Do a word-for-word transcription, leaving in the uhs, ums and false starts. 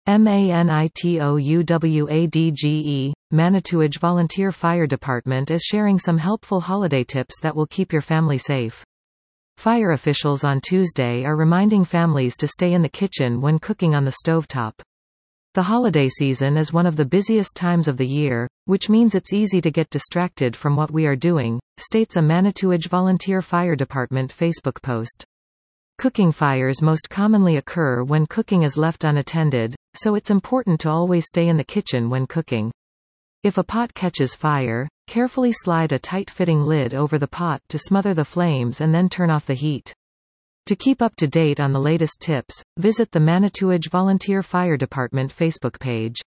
MANITOUWADGE, Manitouwadge Volunteer Fire Department is sharing some helpful holiday tips that will keep your family safe. Fire officials on Tuesday are reminding families to stay in the kitchen when cooking on the stovetop. The holiday season is one of the busiest times of the year, which means it's easy to get distracted from what we are doing, states a Manitouwadge Volunteer Fire Department Facebook post. Cooking fires most commonly occur when cooking is left unattended, so it's important to always stay in the kitchen when cooking. If a pot catches fire, carefully slide a tight-fitting lid over the pot to smother the flames and then turn off the heat. To keep up to date on the latest tips, visit the Manitouwadge Volunteer Fire Department Facebook page.